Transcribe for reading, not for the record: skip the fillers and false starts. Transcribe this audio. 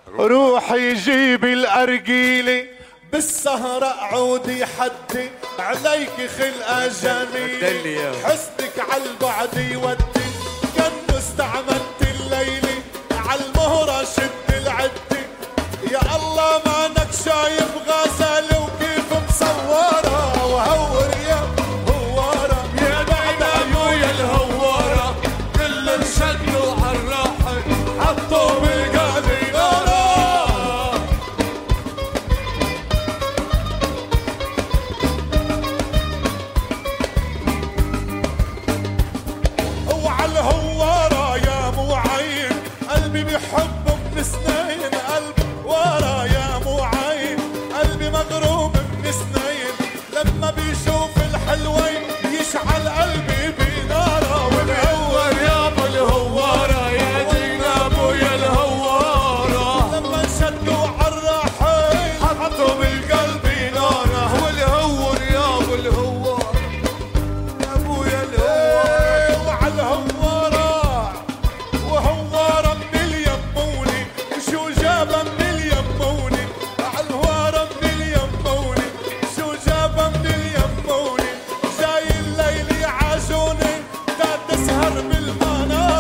روحي جيب الأرجيلة بالسهرة عودي حدي عليك خلقة جميلة حسنك عالبعد يودي كان استعملت الليلة عالمهرة شد العدي يا الله مانك شايف غزالة وكيف مصورة وهور يا هوارة يا بعد ابويا الهوارة كل انشدوا عالراحة حطوا بالقلب نارة وعالهوارة يا موعين قلبي بيحب من سنين قلب ورا يا موعين قلبي مغروم من سنين لما بيشوف الحلوين يشعل قلبي بناره والهوار يا ابو الهوارة يا دين ابويا الهوارة لما انشدوا عالراحين حطوا بالقلب ناره والهور يا ابو الهوار يا ابويا الهوار وعالهوارة وهوارة من اليموني شو جابه من اليموني عالهوارة من اليموني شو جابه من اليموني جاي الليل يعاجوني دا تسهر بالمنار